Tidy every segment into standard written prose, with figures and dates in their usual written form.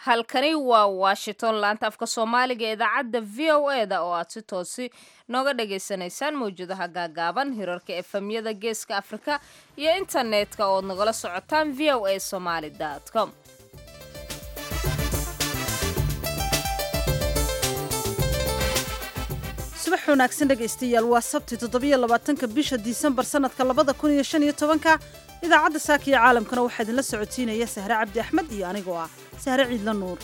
halkani waa Washington laanta afka Soomaaliga ee idaacadda VOA-da oo aad si toosi nooga dhageysanaysaan mawjadaha gaagaaban hirarka FM-yada Geeska Afrika iyo internetka oo nagala socotaan voasomali.com. subax wanaagsan dhegaystayaal waa sabti 27 bisha Disembar sanadka 2015 idaacadda saaka iyo caalamkana waxaa idinla socotiinaya Sahre Cabdi Axmed iyo anigoo ah Sahre Ciidla Nuur.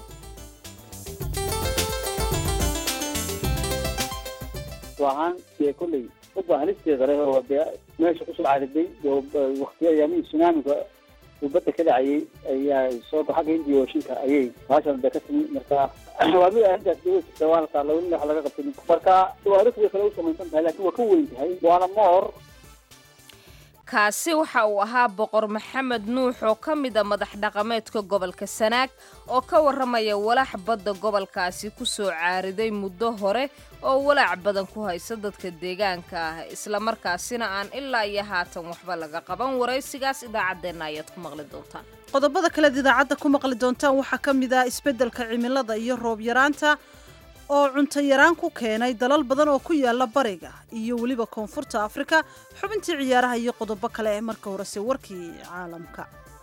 waxaan kulay u baahlisteeda oo meesha ku soo caariday waqtiga ayaamii tsunami-ga ubadda ka dhacayay ayaa soo xagga Hindiya Ocean-ka ayay baashan ka timi markaa waa mid aan dadka waalka laga qabtay marka waa arrin kale oo samaysan tahay laakiin waa ka weyn tahay waana moor. kaasi waxa uu ahaa boqor maxamed nuux oo ka mid ah madax dhaqameedka gobolka Sanaag oo ka waramaya walaac badda gobolkaasi ku soo caariday muddo hore oo walaac badan ku haysa dadka deegaanka ah isla markaasina aan ilaa iyo haatan waxba laga qaban. waraysigaas idaacadeena ayaad ku maqli doontaan. qodobada kale idaacadda ku maqli doontaan waxaa ka mid ah isbeddelka cimilada iyo roob yaraanta oo cunto yaraan ku keenay dalal badan oo ku yaala bariga iyo weliba koonfurta Afrika. xubintii ciyaaraha iyo qodobo kale ee marka horese warkii caalamka.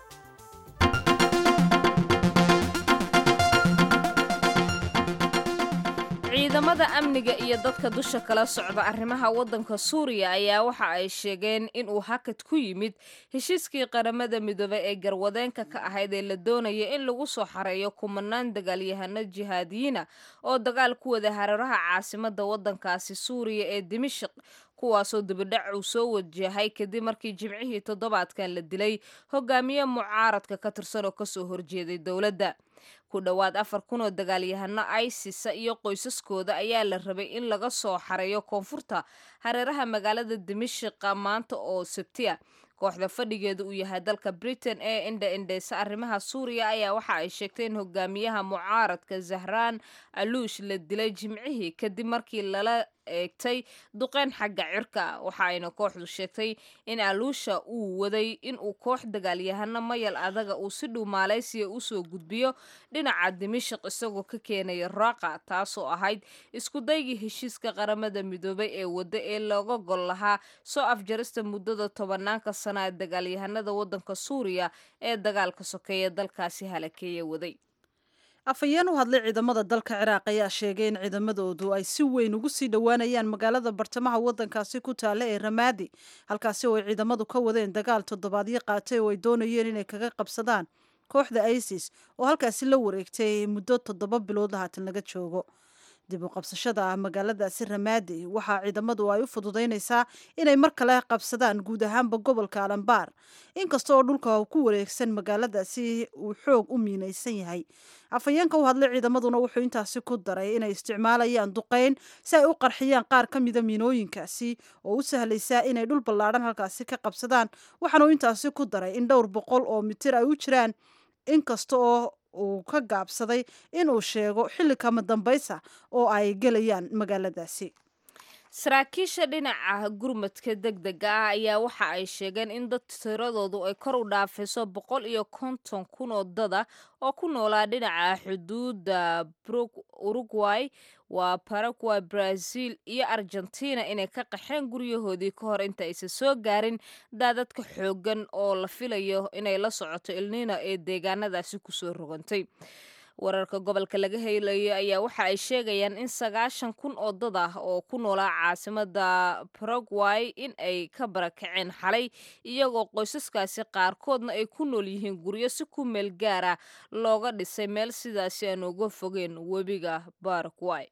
ciidamada amniga iyo dadka dusha kala socda arrimaha waddanka Suuriya ayaa waxa ay sheegeen in uu hakad ku yimid heshiiskii qaramada midoobay ee garwadeenka ka ahayd ee la doonayay in lagu soo xareeyo kumanaan dagaalyahano jihaadiyiina oo dagaal ku wada hareeraha caasimadda waddankaasi Suuriya ee Dimashq kuwaasoo dibadhac uu soo wajahay kadib markii jimcihii toddobaadkan la dilay hogaamiye mucaaradka ka tirsan oo kasoo horjeeday dowladda. ku dhawaad 4,000 oo dagaalyahano ISIS iyo qoysaskooda ayaa la rabay in laga soo xareeyo koonfurta hareeraha magaalada Dimashq maanta oo Sabtiya. kooxda fadhigeedu uu yahay dalka Britain ee indha-indheysa arrimaha Suuriya ayaa waxa ay sheegtay in hogaamiyaha mucaaradka Zahraan Aluush la dilay jimcihii kadib markii lala eegtay duqeyn xagga cirka. waxa ayna kooxdu sheegtay in Aluusha uu waday in uu koox dagaalyahano mayal adaga uu si dhow Malaysia u soo gudbiyo dhinaca Dimashq isagoo ka keenaya Raqqa taasoo ahayd isku daygii heshiiska qaramada midoobay ee wadda ee looga gol lahaa soo afjarista muddada tobanaanka sana dagaalyahanada waddanka Suuriya ee dagaalka sokeeye dalkaasi halakeeya waday. afayeen u hadlay ciidamada dalka Ciraaq ayaa sheegay in ciidamadoodu ay si weyn ugu sii dhawaanayaan magaalada bartamaha waddankaasi ku taala ee Ramadi halkaasi oo ay ciidamadu ka wadeen dagaal toddobaadyo qaatay oo ay doonayeen inay kaga qabsadaan kooxda ISIS oo halkaasi la wareegtay muddo 7 bilood haatan laga joogo. dib u qabsashada magaaladaasi Ramadi waxa ciidamadu ay u fududeynaysaa inay mar kale qabsadaan guud ahaanba gobolka Al-Anbar inkastoo dhulka uu ku wareegsan magaaladaasi uu xoog u miinaysan yahay. afayeenka u hadlay ciidamaduna wuxuu intaasi ku daray inay isticmaalayaan duqeyn si ay u qarxiyaan qaar ka mid ah miinooyinkaasi oo u sahlaysa inay dhul ballaaran halkaasi ka qabsadaan. waxaana uu intaasi ku daray in dhowr boqol oo mitir ay u jiraan inkasta oo uu ka gaabsaday inuu sheego xilli kama dambaysa oo ay gelayaan magaaladaasi. saraakiisha dhinaca gurmadka degdega ah ayaa waxa ay sheegeen in dad tiradoodu ay kor u dhaafayso 150,000 oo dada oo ku noolaa dhinaca xuduudda Uruguay waa Paraguay, Brazil iyo Argentina inay ka qaxeen guryahoodii ka hor inta aysan soo gaarin daadadka xoogan oo la filayo inay la socoto El Niño ee deegaanadaasi ku soo rogantay. wararka gobolka laga helayo ayaa waxa ay sheegayaan in 90,000 oo dad ah oo ku noolaa caasimadda Paraguay in ay ka barakaceen xalay iyagoo qoysaskaasi qaarkoodna ay ku nool yihiin guryo si ku meel gaara looga dhisay meel sidaasi aan uga fogeen webiga Paraguay.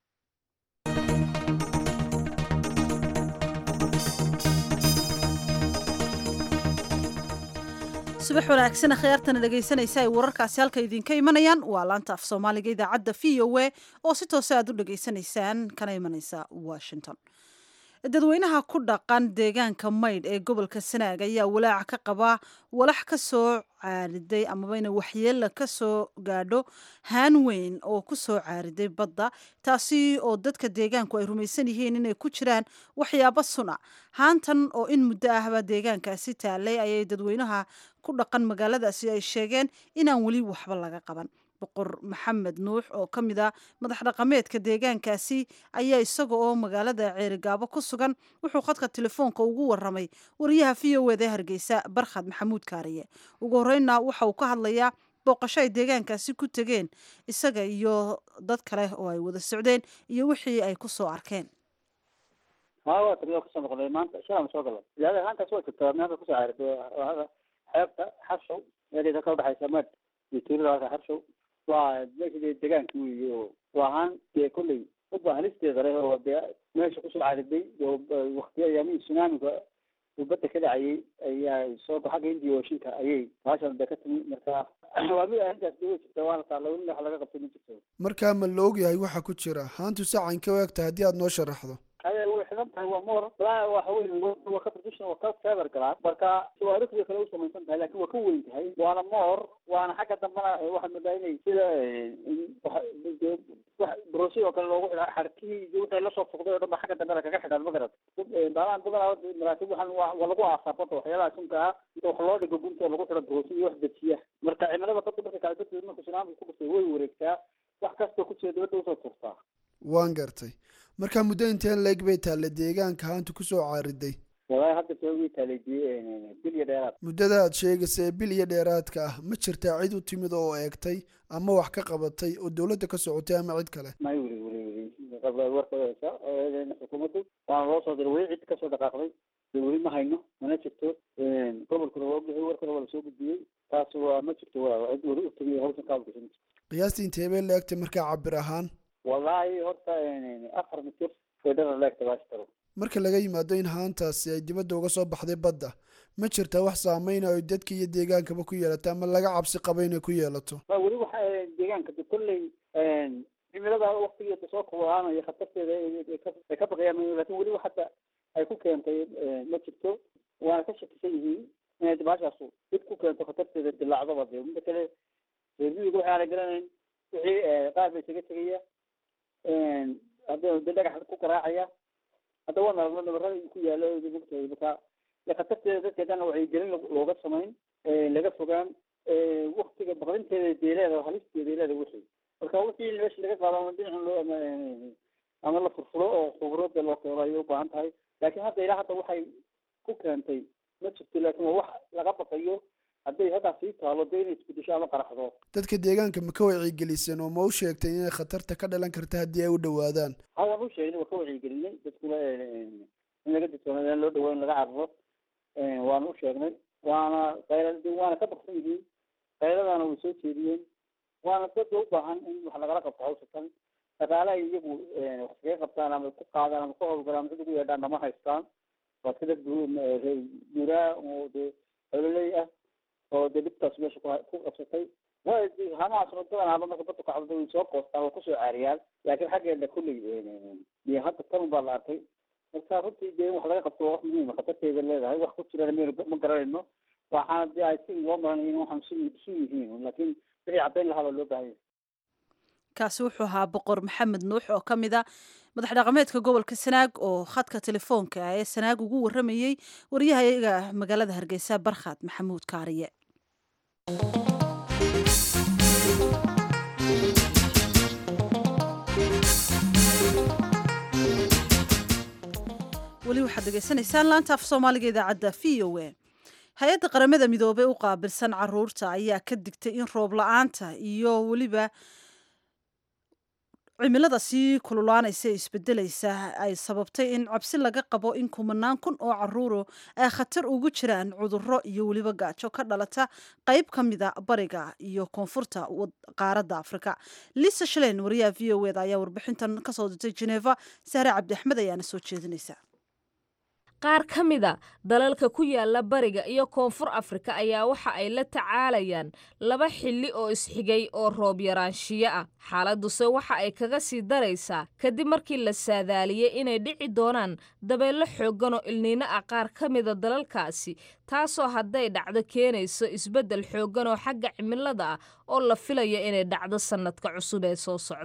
subax wanaagsan khiyaartana dhagaysanaysa ay wararkaasi halka idinka imanayaan waa laanta af Soomaaliga idaacadda VOA oo si toos ah aad u dhageysanaysaan kana imanaysa Washington. dadweynaha ku dhaqan deegaanka Maydh ee gobolka Sanaag ayaa walaac ka qaba walax ka soo caariday amaba in waxyeello ka soo gaadho haan weyn oo ku soo caariday badda taasi oo dadka deegaanku ay rumaysan yihiin inay ku jiraan waxyaabo suna. haantan oo in muddo ahba deegaankaasi taalay ayay dadweynaha ku dhaqan magaaladaasi ay sheegeen inaan weli waxba laga qaban. boqor maxamed nuux oo ka mid ah madax dhaqameedka deegaankaasi ayaa isaga oo magaalada ceerigaabo ku sugan wuxuu khadka telefoonka ugu waramay wariyaha v o eda hargeysa barkhad maxamuud kaariye ugu horreynna waxa uu ka hadlayaa booqasho ay deegaankaasi ku tegeen isaga iyo dad kale oo ay wada socdeen iyo wixii ay ku soo arkeen. waa tagoo kasoo noqday maanta shaam soo galay ilaa halkaas waa jirtaa meesha kusoo caaritay xeebta xarshow meesha ka baxaysa mad iyo tuulada xarshow waa meesha deegaanka weeye oo ahaan dee kolley ubaa halisteeda leh oo dee meesha kusoo caaritay waqtiyo ayaamihii tsunamiga uu badda ka dhacayay ayaa soo xagga Indiya Oceanka ayay baashan ka timi marka waa mid arrintaas dib u jirta waa la taala in wax laga qabto ma jirto. marka ma la ogyahay waxa ku jira haantu sacan ka waagta haddii aad noo sharaxdo. هذا هو حلمته هو مور لا هو هو كبرتيشن وكاف كبر كلام بركا سوارك في خلوص من سنة لكن هو كون هاي وانا مور وانا حاجة دمنا واحد من دايني كذا بروسي وكان لو حركي جوته لا صف فقدوا دم حاجة دمنا كحد المغرب داران دمنا مراتب وحن ولقوا عصابته وحيلا سمكها وخلود جوجنت ولقوا ترى بروسي واحد بتشيه مركا عمله بطل بس كانت تسمى كسران كوكسي هو وركتا وحكاست كوكسي دوت وصوت waan gartay marka muddo inteen leeg bay taale deegaanka haantu ku soo caariday. والله هذا سوي تلقي بلي ديرات muddada aad sheegaysay bil iyo dheeraadka ah ma jirtaa cid u timid oo eegtay ama wax ka qabatay oo dawladda ka socotay ama cid kale. ما يوري قبل الورقة هذا حكومته وأنا وصل دلوقتي عد كسر دقائق دلوقتي ما هينه ما نشوفه قبل كل وقت هو ورقة ولا سوق الدين تاسو ما شفته ولا عد ورقة تبي هو سكاب كذا. qiyaastii intee bay leegtay markaa cabir ahaan. والله هرتا يعني آخر متر فدر الله تباشره. marka laga yimaado in haantaasi ay dibadda uga soo baxday badda ma jirtaa wax saameyn ah oo dadka iyo deegaankaba ku yeelato ama laga cabsi qabo inay ku yeelato. weli waxa deegaanka kulley cimilada waqtigeeda soo koobaan iyo khatarteeda ay ka baqayaan laakiin weli waxa ay ku keentay ma jirto waana ka shakisan yihiin inay dibaashaasu dib ku keento khatarteeda dilaacdaba mid kale reebigu waxa la garanayn wixii qaab ay isaga tagaya hadda dhagax ku qaraacaya hadda wana nabarada ku yaalo dadka la khatarteeda dadkeedana waxay gelin looga samayn laga fogaan waqtiga baqrinteeda deeleeda halisteeda deeleeda wixii marka wixii meesha laga qaado dhinacan loo ama la furfuro oo khibrada loo qeybay u baahan tahay laakiin hadda ilaa hadda waxay ku keentay ma jirto laakiin wax laga baqayo hadday hadda sii taalo inay isbedesho ama qaraxdo. dadka deegaanka ma ka wacyigeliseen oo ma u sheegtay inay khatarta ka dhalan karta haddii ay u dhawaadaan. waan u sheegnay waa ka wacyigelinay dadkuna in laga digtoonaado loo dhawaan laga carro waan u sheegnay waana ka baqsan yihiin qayladana way soo jeediyeen waana dad u baahan in wax lagala qabto hawshan dhaqaalaha iyagu wax kaga qabtaan ama ku qaadaan ama ku howlgalaan cid ugu yeedhaan nama haystaan waa sida guuraa oo hawleley ah oo dibtaas meesha ku qabsatay way hamaasna badan ama marka dadku kacdo way soo qoostaan oo ku soo caariyaan laakiin xaggeeda kulli iyo hadda tan baa la arkay marka runtii dee wax laga qabto wax muhiim ah khatarteeda leedahay wax ku jira ma garanayno waxaana dee ay si loo maran in waxaan si yihiin laakiin wixii caddayn lahaa loo baahan yahay. kaasi wuxuu ahaa boqor maxamed nuux oo ka mid ah madax dhaqameedka gobolka sanaag oo khadka telefoonka ee sanaag ugu waramayey wariyahayaga magaalada hargeysa barkhad maxamuud kaariye. weli waxaad degeysanaysaan laanta af soomaaliga idaacadda v o a hay-adda qaramada midoobey u qaabilsan caruurta ayaa ka digtay in roob la-aanta iyo weliba cimilada sii kululaanaysa ee isbedelaysa ay sababtay in cabsi laga qabo in 10,000 oo caruuro ay khatar ugu jiraan cudurro iyo weliba gaajo ka dhalata qayb ka mida bariga iyo koonfurta qaaradda afrika. lisa shalen wariyaha v o eda ayaa warbixintan kasoo dirtay geneva sahre cabdi axmed ayaana soo jeedinaysa. qaar ka mida dalalka ku yaala bariga iyo koonfur afrika ayaa waxa ay la tacaalayaan laba xilli oo isxigay oo roob yaraanshiyo ah. xaaladuse waxa ay kaga sii daraysaa kadib markii la saadaaliyey inay dhici doonaan dabeello xooggan oo ilniino ah qaar ka mida dalalkaasi taasoo hadday dhacdo keenayso isbeddel xooggan oo xagga cimilada ah oo la filayo inay dhacdo sannadka cusub ee soo socda.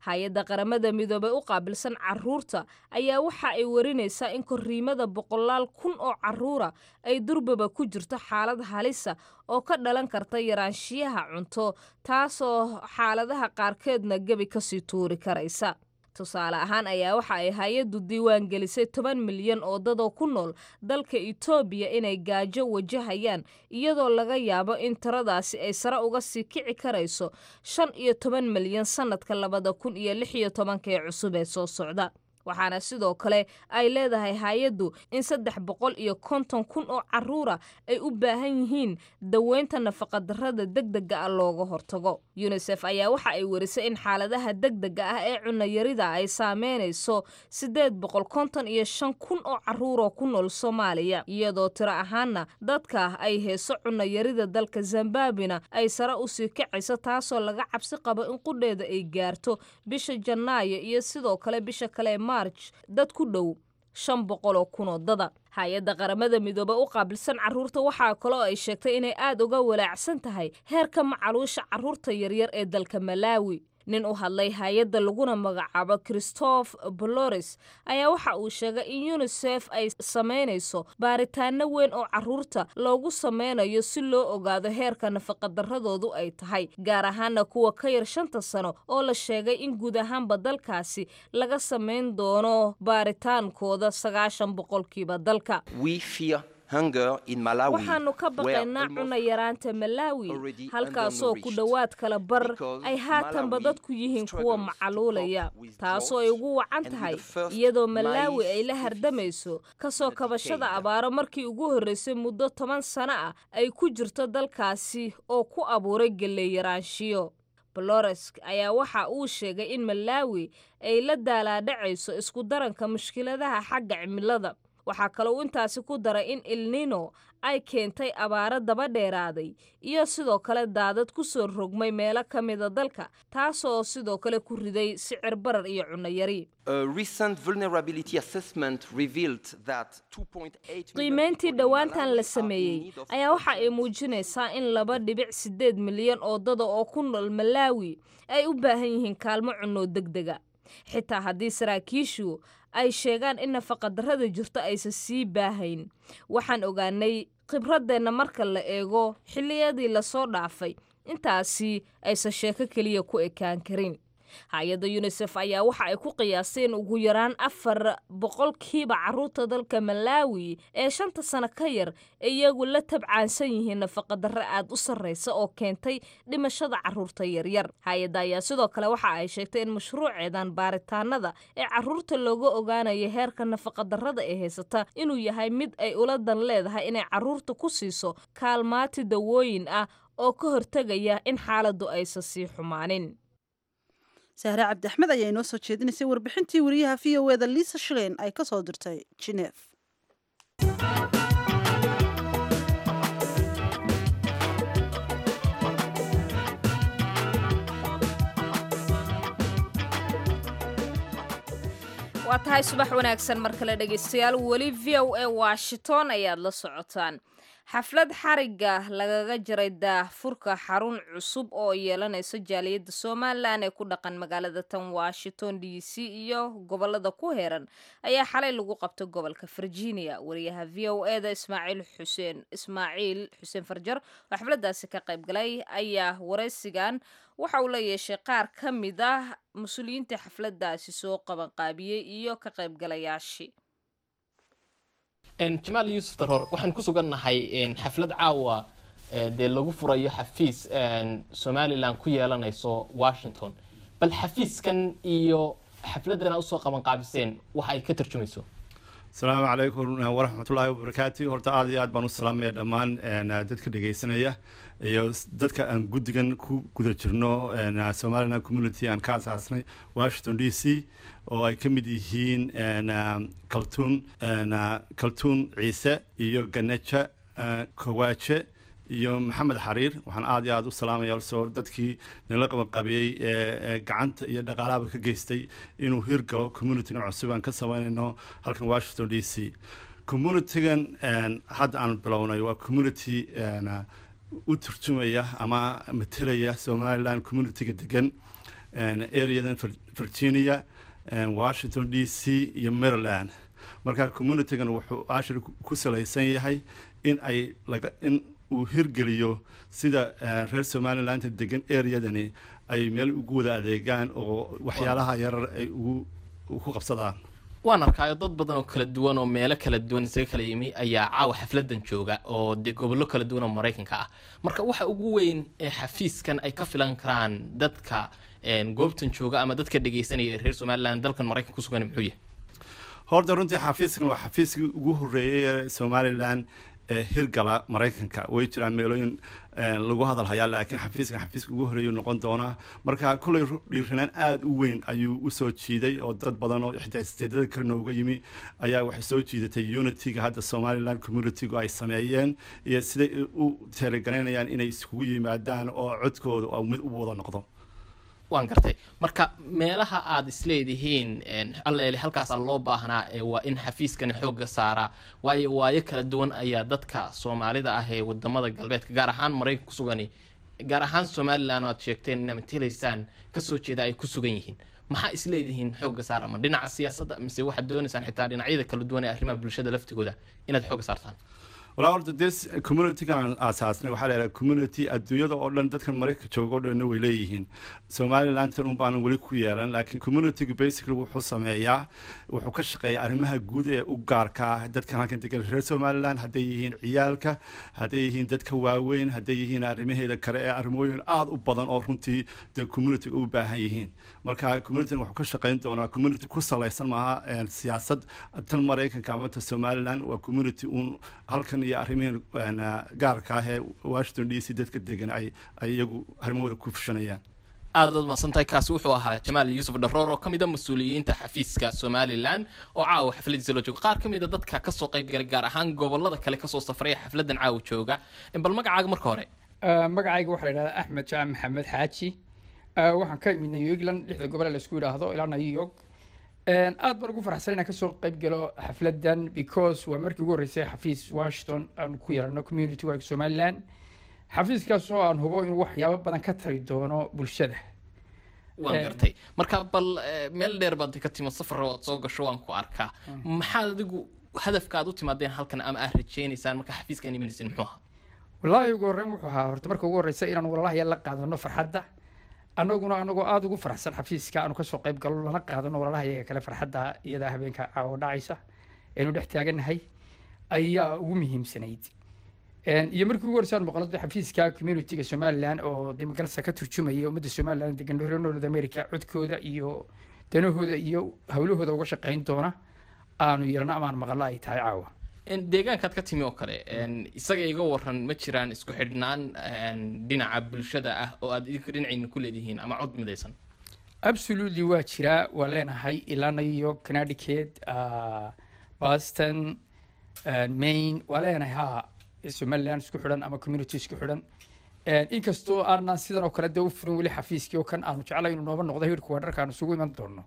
hay-adda qaramada midoobay u qaabilsan carruurta ayaa waxa ay warinaysaa in korriimada 100 kun oo carruura ay durbaba ku jirto xaalad halisa oo ka dhalan karta yaraanshiyaha cunto taasoo xaaladaha qaarkeedna gebi kasii tuuri karaysa tusaale ahaan ayaa waxa ay hay-addu diiwaan gelisay 10 milyan oo dadoo ku nool dalka Itoobiya inay gaajo wajahayaan iyadoo laga yaabo in tiradaasi ay sare uga sii kici karayso 15 milyan sanadka 2016 ee cusub ee soo socda waxaana sidoo kale ay leedahay hay-addu in 350 kun oo carruura ay u baahan yihiin daweynta nafaqadarrada degdega ah looga hortago UNICEF ayaa waxa ay warisay in xaaladaha degdega ah ee cunayarida ay saameynayso 855 kun oo carruur ku nool Soomaaliya iyadoo tiro ahaanna dadka ay heeso cunayarida dalka Zimbabwe ay sare u sii kacayso taasoo laga cabsi qabo in qudheeda ay gaarto bisha Janaayo iyo sidoo kale bisha kale dad ku dhow 500 kun oo dada hay-adda qaramada midoobay u qaabilsan carruurta waxaa kaloo ay sheegtay inay aad uga walaacsan tahay heerka macaluusha carruurta yaryar ee dalka Malawi nin u hadlay hay-adda laguna magacaabo Christophe Boloris ayaa waxa uu sheegay in UNICEF ay sameynayso baaritaano weyn oo carruurta loogu sameynayo si loo ogaado heerka nafaqadarradoodu ay tahay gaar ahaan kuwa ka yar 5 sano oo la sheegay in guud ahaanba dalkaasi laga sameyn doono baaritaankooda 90% dalka waxaanu ka baqaynaa cunno yaraanta Malawi halkaasoo ku dhowaad kala bar ay haatanba dadku yihiin kuwa macaluulaya taasoo ay ugu wacan tahay iyadoo Malawi ay la hardamayso kasoo kabashada abaaro markii ugu horreysay muddo 10 sano ah ay ku jirto dalkaasi oo ku abuuray galley yaraanshiyo Boloris ayaa waxa uu sheegay in Malawi ay la daalaadhacayso isku daranka mushkiladaha xagga cimilada waxaa kaloo intaasi ku daray in El Niño ay keentay abaaro daba dheeraaday iyo sidoo kale daadad ku soo rogmay meelo ka mida dalka taasoo sidoo kale ku riday sicir barar iyo cunno yari qiimeyntii dhowaantan la sameeyey ayaa waxa ay muujinaysaa in 2.8 milyan oo dada oo ku nool Malawi ay u baahan yihiin kaalmo cunno degdega xitaa haddii saraakiishu ay sheegaan in nafaqadarrada jirto aysan sii baahayn waxaan ogaanay khibradeenna marka la eego xilliyadii la soo dhaafay intaasi aysan sheeko keliya ku ekaan karin hay-adda UNICEF ayaa waxa ay ku qiyaaseen ugu yaraan 4% carruurta dalka Malawi ee 5 sano ka yar iyagu la tabcaansan yihiin nafaqadarro aad u sarreysa oo keentay dhimashada carruurta yaryar hay-adda ayaa sidoo kale waxa ay sheegtay in mashruuceedan baaritaanada ee carruurta looga ogaanayo heerka nafaqadarrada ee haysata inuu yahay mid ay ula dan leedahay inay carruurta ku siiso kaalmaati dawooyin ah oo ka hortagaya in xaaladdu aysan sii xumaanin sahre cabdi axmed ayaa inoo soo jeedinaysay warbixintii wariyaha VOA-da Lisa Schlein ay ka soo dirtay Geneva. waa tahay subax wanaagsan mar kale dhegeystayaal weli VOA Washington ayaad la socotaan xaflad xariga lagaga jiray daahfurka xarun cusub oo yeelanayso jaaliyadda Soomaaliland ee ku dhaqan magaalada tan Washington DC iyo gobolada ku heeran ayaa xalay lagu qabtay gobolka Virginia wariyaha VOA-da Ismaaciil Xuseen Farjar oo xafladaasi ka qayb galay ayaa wareysigan waxa uu la yeeshay qaar ka mid ah mas'uuliyiinta xafladaasi soo qaban qaabiyay iyo ka qayb galayaashii Jamaal Yuusuf Daror waxaan ku sugannahay xaflad caawa dee lagu furayo xafiis Somaliland ku yeelanayso Washington bal xafiiskan iyo xafladana u soo qaban qaabiseen waxa ay ka tarjumayso السلام عليكم ورحمة الله وبركاته horta aad iyo aad baan u salaamay dhammaan dadka dhageysanaya iyo dadka aan gudigan ku guda jirno Somaliland community aan ka asaasnay Washington DC oo ay ka mid yihiin Kaltuun Ciise iyo Ganeja Kowaache iyo Maxamed Xariir waxaan aad iyo aad u salaamayaa soo dadkii nala qaban qabiyay gacanta iyo dhaqaalaha ka geystay inuu hirgalo community-ga cusub aan ka sameynayno halkan Washington DC community-gan hadda aan bilownay waa community u turjumaya ama matalaya Somaliland community-ga degan areadan Virginia, Washington DC iyo Maryland. marka communitygan wuxuu ashir ku salaysan yahay in uu hirgeliyo sida reer Somaliland degan areadani ay meel ugu wada adeegaan oo waxyaalaha yarar ay ugu qabsadaan. waan arkayo dad badan oo kala duwan oo meelo kala duwan isaga kala yimi ayaa caawa xafladan jooga oo gobollo kala duwan oo Mareykanka ah. marka waxa ugu weyn ee xafiiskan ay ka filan karaan dadka goobtan jooga ama dadka dhageysanaya reer Somaliland dalkan Mareykanka ku sugan muxuu yahay? horta runtii xafiiskan waa xafiiskii ugu horeeyay ee Somaliland hirgala Mareykanka. way jiraan meelooyin lagu hadal hayaa laakiin xafiiska ugu horeeyay noqon doona. marka kulay dhiirranaan aad u weyn ayuu u soo jiiday oo dad badan oo xitaa isteedada kale nooga yimi ayaa waxay soo jiidatay unity-ga hadda Somaliland community-gu ay sameeyeen iyo siday u taageerayaan inay iskugu yimaadaan oo codkooda oo mid u wada noqdo. waan gartay marka meelaha aad isleedihiin alleele halkaas loo baahnaa waa in xafiiskan xoogga saara waayo kala duwan ayaa dadka Soomaalida ah ee wadamada galbeedka gaar ahaan Mareykanka ku sugan gaar ahaan Somaliland aad sheegteen inay matalaysaan ka soo jeeda ay ku sugan yihiin maxaa isleedihiin xoogga saara ma dhinaca siyaasadda mise waxa doonaysaan xitaa dhinacyada kala duwan ee arrimaha bulshada laftigooda inaad xoogga saartaan? wala horta this community-gan asaasnay waxaa leeyahay community adduunyada oo dhan dadkan Mareykanka jooga oo dhan way leeyihiin. Somaliland tan baan wali ku yeelan laakiin community-gu basically wuxuu sameeyaa wuxuu ka shaqeeyaa arrimaha guud ee u gaarka ah dadkan halkan degan reer Somaliland hadday yihiin ciyaalka hadday yihiin dadka waaweyn hadday yihiin arrimaheeda kale ee arrimooyin aad u badan oo runtii community u baahan yihiin. marka community-gan wuxuu ka shaqeyn doonaa community ku salaysan maaha siyaasad tan Mareykanka ama tan Somaliland waa community halkan iyo arrimaha gaarka ah ee Washington DC dadka degan ay iyagu arrimahooda ku fushanayaan. aad ma santahay kaasi wuxuu ahaa Jamaal Yuusuf Darroor oo kamid ah mas'uuliyiinta xafiiska Somaliland oo caawa xafladiisa loo joogo qaar kamid ah dadka ka soo qayb galay gaar ahaan gobolada kale ka soo safray xafladan caawa jooga bal magacaaga marka hore magacayga waxa la yiraahdaa Axmed Jaam Maxamed Xaaji waxaan ka imid New England lixda gobol la isku yiraahdo ilaa New York aad baan ugu faraxsan inaan ka soo qayb galo xafladan because waa markii ugu horeysay xafiis Washington aan ku yeelano community-ga Somaliland xafiiskaas oo aan hubo inuu waxyaabo badan ka tari doono bulshada. waan gartay marka bal meel dheer baad ka timo safar oo soo gasho waan ku arkaa maxaa adigu hadafkaad u timaadeen halkan ama aad rajaynaysaan marka xafiiskan imanaysan muxuu ahaa? wallahi ugu horreyn wuxuu ahaa horta marka ugu horeysay inaan walaalaha la qaadano farxadda anagoo aad ugu faraxsan xafiiska aanu ka soo qayb galo lana qaadano walaalaha kale farxadda iyada habeenka caawa dhacaysa inuu dhex taaganahay ayaa ugu muhiimsanayd. iyo markii ugu horeysay muuqaalada xafiiska community-ga Somaliland oo dimuqraadiyadda ka turjumaya ummadda Somaliland degan North America codkooda iyo danahooda iyo hawlahooda uga shaqeyn doona aanu yeelana amaan maqla ay tahay caawa. deegaankaad ka timi oo kale isaga iga waran ma jiraan isku xidhnaan dhinaca bulshada ah oo aad idinka dhinacayna ku leedihiin ama cod midaysan? absolutely waa jira waa leenahay ilaa New York, Connecticut, Boston, Maine waa leenahay Somaliland isku xidhan ama community isku xidhan inkastoo aanan sidan oo kale u furin wali xafiiskii oo kan aanu jeclahay inuu nooba noqdo heerku wadarkaan isugu iman doono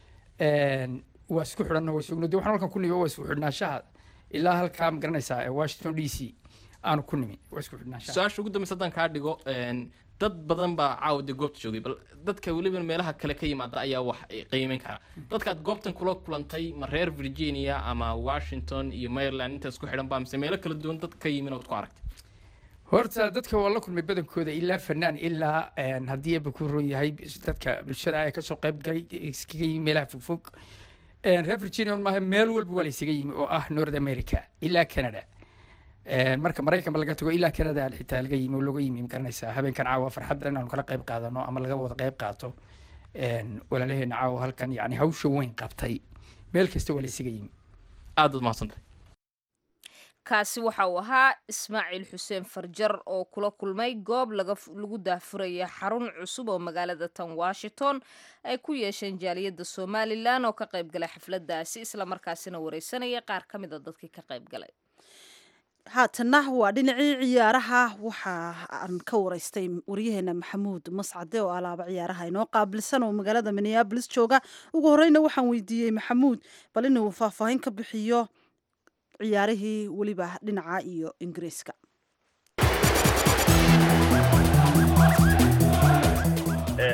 waa isku xidhan oo isugu waxaan halkan ku niyo waa isku xidhnaanshaha ilaa halka ma garanaysaa Washington DC aanu ku nimi waa isku xidhnaanshaha. su'aasha ugu dambaysa haddaan kaa dhigo dad badan baa caawda goobta joogay bal dadka waliba meelaha kale ka yimaada ayaa wax qiimeyn kara dadkaad goobtan kula kulantay ma reer Virginia ama Washington iyo Maryland inta isku xidhan baa mise meelo kala duwan dad ka yimin oo ku aragtay? horta dadka waa la kulmay badankooda ilaa fanaan ilaa haddii ay ku roon yahay dadka bulshada ay ka soo qayb galay iskaga yimid meelaha fogfog reer Virginia ma meel walba waa la isaga yimid oo ah North America ilaa Canada marka Mareykanka laga tago ilaa Canada xitaa laga yimid oo laga yimid garanaysaa habeenkan caawa farxad inaan kala qayb qaadano ama laga wada qayb qaato walaalaheen caawa halkan yani hawsha weyn qabtay meel kasta waa la isaga yimid. aad u mahadsantahay. kaasi waxa uu ahaa Ismaaciil Xuseen Farjar oo kula kulmay goob lagu daafuraya xarun cusub oo magaalada tan Washington ay ku yeesheen jaaliyadda Somaliland oo ka qayb galay xafladaasi isla markaasina wareysanaya qaar kamid ah dadkii ka qayb galay. haatana waa dhinacii ciyaaraha waxa aan ka wareystay wariyaheena Maxamuud Mascade oo alaaba ciyaaraha inoo qaabilsan oo magaalada Minneapolis jooga. ugu horeyna waxaan weydiiyey Maxamuud bal inuu faahfaahin ka bixiyo ciyaarihii waliba dhinaca iyo Ingiriiska.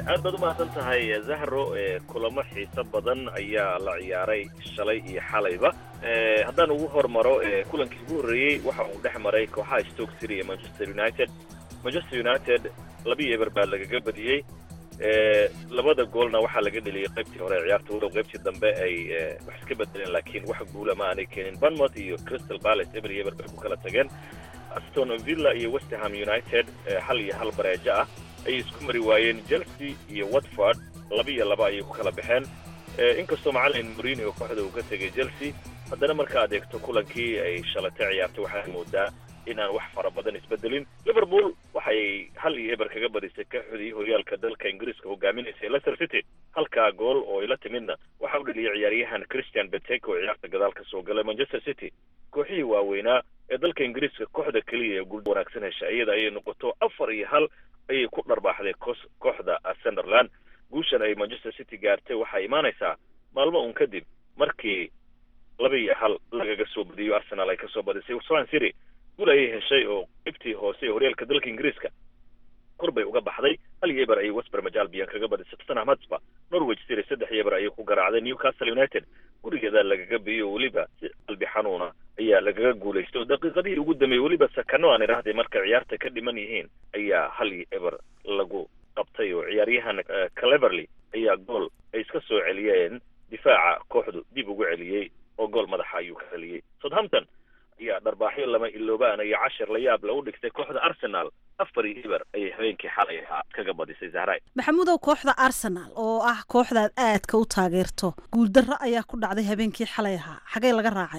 aad baad u mahadsan tahay zahro kulamo xiiso badan ayaa la ciyaaray shalay iyo xalayba haddaan ugu hormaro kulankii ugu horreeyey waxa uu dhex maray kooxaha Stoke City iyo Manchester United 2-0 baa lagaga badiyey labada goolna waxaa laga dheliyay qaybtii hore ciyaarta walow qaybtii dambe ay wax iska bedeleen laakiin wax guula ma aanay keenin Bournemouth iyo Crystal Palace 2-0 bay ku kala tageen Aston Villa iyo West Ham United 1-1 bareejo ah ay isku mari waayeen Chelsea iyo Watford 2-2 ayay ku kala baxeen inkastoo macallin Mourinho kooxda uu ka tagay Chelsea haddana marka aad eegto kulankii ay shalatay ciyaartay waxaa moodaa in aan wax fara badan isbedelin Liverpool waxay 1-2 kaga badisay kooxdii horyaalka dalka Ingiriiska hogaaminaysay Leicester City halka gool oo ila timidna waxa uu dhaliyay ciyaaryahan Christian Benteke oo ciyaarta gadaal ka soo galay Manchester City kooxii waaweynaa ee dalka Ingiriiska kooxda kaliya ee guul wanaagsan heshay iyada ay noqoto 4-1 ayay ku dharbaaxday kooxda Sunderland guushan ay Manchester City gaartay waxay imaanaysaa maalmo un kadib markii 2-1 lagaga soo badiyay Arsenal ay ka soo badisay Swansea City guul ay heshay oo qibtii hoose horyaalka dalka Ingiriiska korbay uga baxday 1-2 ay West Brom Albion kaga badisay Tottenham Hotspur Norwich City 3-2 ay ku garaacday Newcastle United gurigeeda lagaga biyo waliba qalbi xanuuna ayaa lagaga guuleystay daqiiqadii ugu dambeeyay waliba sakano aan iraahday marka ciyaarta ka dhiman yihiin ayaa 1-2 lagu qabtay oo ciyaaryahan Cleverley ayaa gool ay iska soo celiyeen difaaca kooxdu dib ugu celiyay oo gool madaxa ayuu ka celiyay Southampton ayaa dharbaaxyo lama iloobaan iyo 10 la yaab lagu dhigtay kooxda Arsenal 4-2 ayay habeenkii xalay kaga badisay Zahray maxamuudow kooxda Arsenal oo ah kooxda aadka u taageerto guul darro ayaa ku dhacday habeenkii xalay xagee laga raacay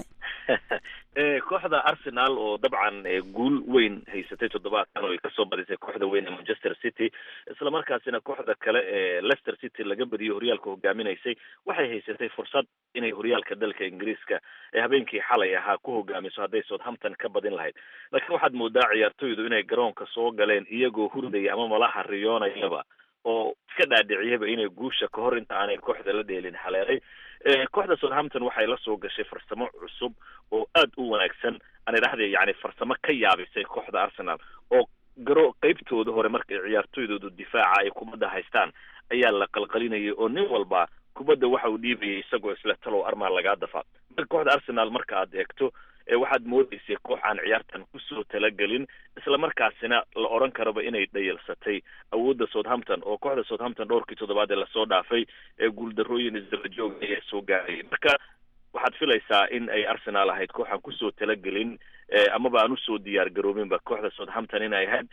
kooxda Arsenal oo dabcan guul weyn haysatay toddobaadkan oo ay ka soo badisay kooxda weyn ee Manchester City isla markaasina kooxda kale ee Leicester City laga badiyay horyaalka hogaaminaysay waxay haysatay fursad inay horyaalka dalka Ingiriiska ee habeenkii xalay ku hogaamiso haday Southampton ka badin lahayd laakiin waxaad moodaa ciyaartoydu inay garoonka soo galeen iyagoo hurdaya ama malaha riyoonayaba oo iska dhaadhiciyaba inay guusha ka hor inta aanay kooxda la dheelin haleelay kooxda Southampton waxay la soo gashay farsamo cusub oo aad u wanaagsan aan iraahday yani farsamo ka yaabisay kooxda Arsenal oo qaybtooda hore markay ciyaartoydoodu difaaca ay kubadda haystaan ayaa la qalqalinayay oo nin walba kubadda waxa uu dhiibayay isagoo isla talo armaan laga dafa kooxda Arsenal marka aad eegto waxaad moodaysay koox aan ciyaartan ku soo talagelin isla markaasina la oran karaba inay dhayalsatay awoodda Southampton oo kooxda Southampton dhowrkii toddobaad la soo dhaafay ee guul darrooyin isdaba joog ay soo gaaray marka waxaad filaysaa in ay Arsenal ahayd koox aan ku soo talagelin ama baan u soo diyaar garoobin ba kooxda Southampton inay ahayd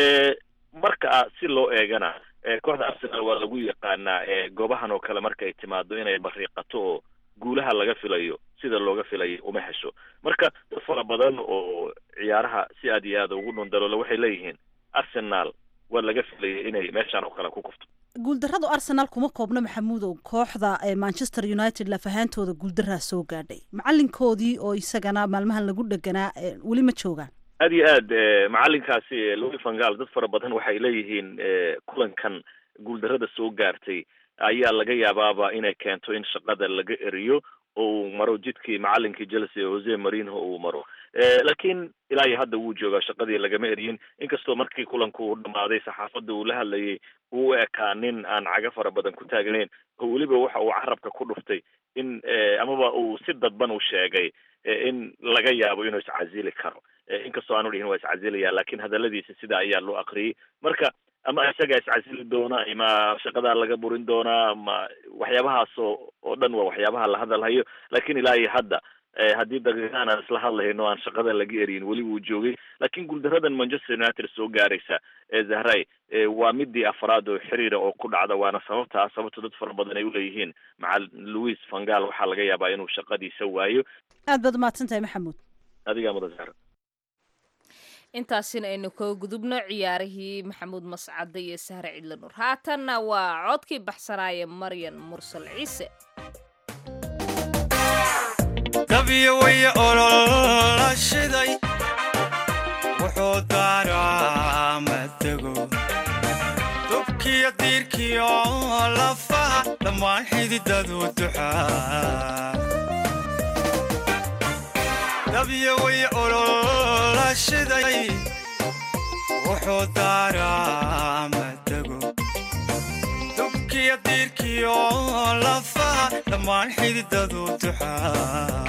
marka si loo eegana kooxda Arsenal waa lagu yaqaanaa goobahan oo kale marka ay timaado inay bariiqato oo guulaha laga filayo sida looga filayo uma hesho marka fara badan oo ciyaaraha si aad iyo aad ugu dhundalo waxay leeyihiin Arsenal waa laga filayay inay meeshan oo kale ku kufto guuldarradu Arsenal kuma koobna maxamuudow kooxda Manchester United la fahantooda guuldarra soo gaadhay macalinkoodii oo isagana maalmahan lagu dhaganaa wali ma joogaan aad iyo aad macalinkaasi Louis van Gaal dad fara badan waxay leeyihiin kulankan guuldarrada soo gaartay ayaa laga yaabaaba inay keento in shaqada laga eriyo oo maro jidkii macallinkii Chelsea Jose Mourinho uu maro laakiin ilaa hadda wuu joogaa shaqadii lagama eriyin inkastoo markii kulanku uu dhamaaday saxaafadda uu la hadlayay uu ekaanin aan caga fara badan ku taagnayn oo waliba waxa uu carabka ku dhuftay in amaba uu si dadban u sheegay in laga yaabo inuu iscazili karo inkastoo aanu dhihin waa iscazilaya laakiin hadaladiisa sida ayaa loo aqriyay marka ama isaga iscazili doona ama shaqada laga burin doona ama waxyaabahaas oo dhan waa waxyaabaha la hadalhayo laakiin ilaa hadda haddii daqiiqan aan isla hadlayno aan shaqada laga eriyin weli wuu joogay laakiin guuldaradan Manchester United soo gaaraysa Zahray waa midii afraad oo xiriir oo ku dhacda waana sababta dad fara badan ay u leeyihiin macal Louis van Gaal waxa laga yaabaa inuu shaqadiisa waayo aad baad mahadsantahay maxamuud adiga mudasar intaasina aynu ka gudubno ciyaarihii maxamuud mascade iyo Sahre Cidla Nuur haatanna waa codkii baxsanaaye Maryan Mursal Ciise dabiyo way olol shiday wuxuu daaraa matago dubkiyo diirkiyo lafaha dhammaan xididadu duxaa dabiyo way olol shiday wuxuu daaraa matago dhuuxiyo lafaha dhammaan xididadu duxaa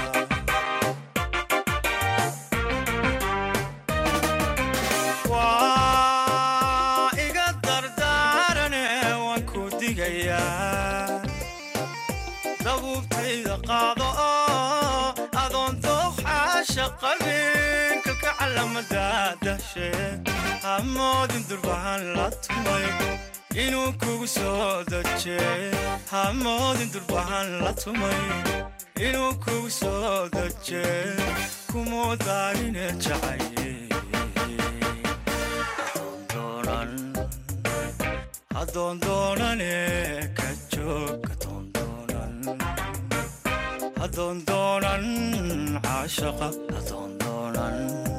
waa iga dardaarane waan ku digayaa dabuubtayda qaado oo adoon dooqxaasha qabin kalka calamada dahshe hamoodin durbahan la tumay inuu kugu soo daje hamoodin durbahan la tumay inuu kugu soo daje kumuu daarine jacaye adoon doonane ka joog adoon doonan caashaqa adoon doonan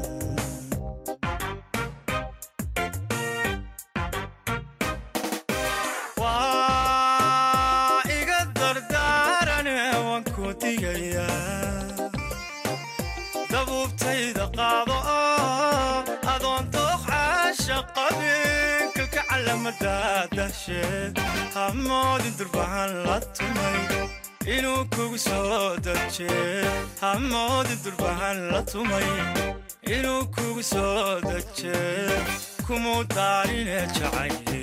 waa iga dardaarane waan ku digayaa dabuubtayda qaado oo adoon dooq caashaqabin kalka calamada dahsheed hamoodin durbahan la tumay inuu kugu soo daje hamoodin durbahan la tumay inuu kugu soo daje kumuu daarine jacaye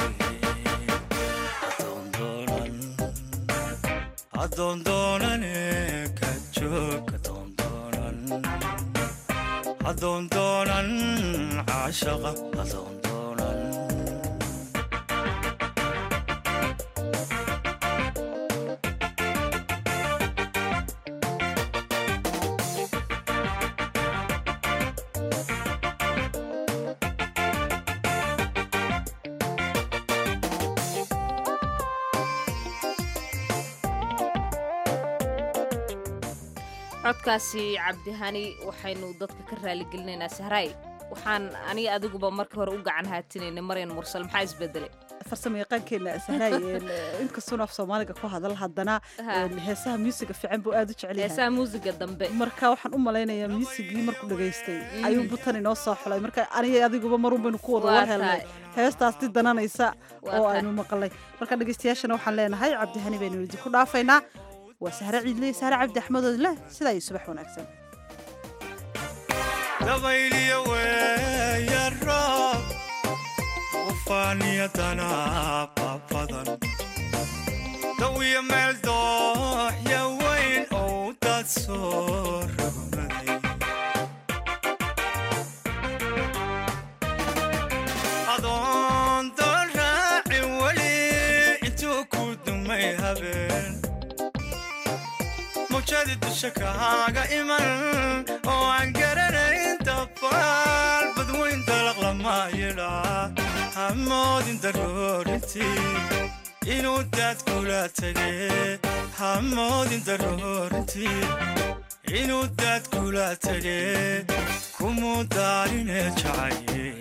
adoon doonane ka joog adoon doonan caashaqa adoon doonan codkaasi cabdihani waxaynu dadka ka raaligelinaynaa sahraay waxaan aniga adiguba marka hore u gacan haatinaynay maryan mursal maxaa isbedelay farsamo yaqaankeena sahraay inkastoo af Soomaaliga ku hadal haddana heesaha musiga fiican buu aad u jecel yahay heesaha musiga dambe marka waxaan u maleynayaa musigii markuu dhageystay ayuu butan inoo soo xulay marka aniga adiguba marun baynu ku wada helnay heestaas dananaysa oo aynu maqalay marka dhageystayaashana waxaan leenahay cabdihani baynu idinku dhaafaynaa وسهرة عيد لي سهرة عبد أحمد الله سلا يصبح ونكسن دبيلي ويا الرب وفاني أنا بابضن دوي مال دوح يا وين أو تصور رغمني أظن دراعي ولي انتو كنتم ما يهبن موجود الشكاغا إيمان وعن قررين تفال بدوين تلق لما يلا حمود ضرورتي إنو دات كولا تغي حمود ضرورتي إنو دات كولا تغي كمو دارين جعي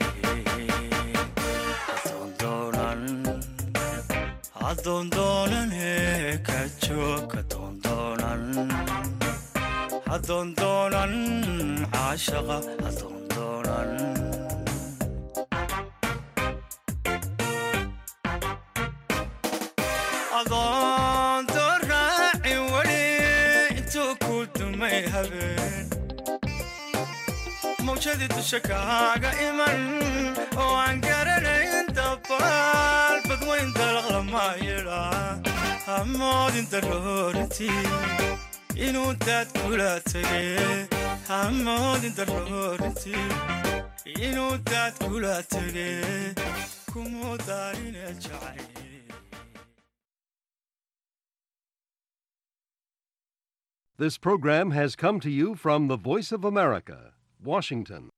أدون دونان كاتشوك أدون دونان أدون دونان عاشقة أدون دونان أدون دراعي ولي انتو كنتم ما يهبن موجودة الشكاغا إيمان وعن قررين تبال بدوين تلغ لما يلا حمود ضرورتي إنو دات كولا تغي حمود ضرورتي إنو دات كولا تغي كمو دارين الجعي This program has come to you from the Voice of America, Washington.